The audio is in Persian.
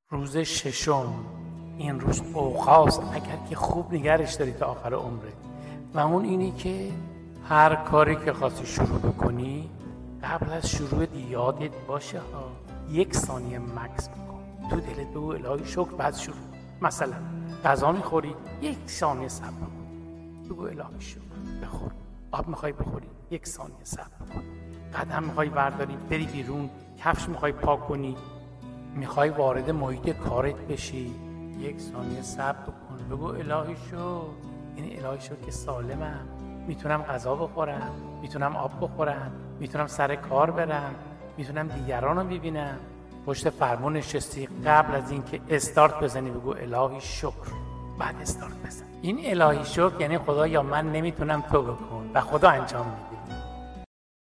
روز ششم، این روز اوقاس اگر که خوب نگرش داری تا آخر عمرت، و اون اینی که هر کاری که خواستی شروع بکنی قبل از شروع یادت باشه ها 1 ثانیه مکس بکن، تو دلت بگو الهی شکر، بعد شروع. مثلا غذا میخوری 1 ثانیه صبر کن، بگو الهی شکر، بخور. آب میخوای بخوری 1 ثانیه صبر کن. قدم میخوای برداری بری بیرون، کفش میخوای پاک کنی، میخوای وارد محیط کارت بشی، 1 ثانیه صبر کن، بگو الهی شکر. یعنی الهی شکر که سالمم، میتونم غذا بخورم، میتونم آب بخورم، میتونم سر کار برم، میتونم دیگران رو ببینم. پشت فرمون نشستی، قبل از اینکه استارت بزنی بگو الهی شکر، بعد استارت بزن. این الهی شکر یعنی خدا یا من نمیتونم تو بکن و خدا انجام میده.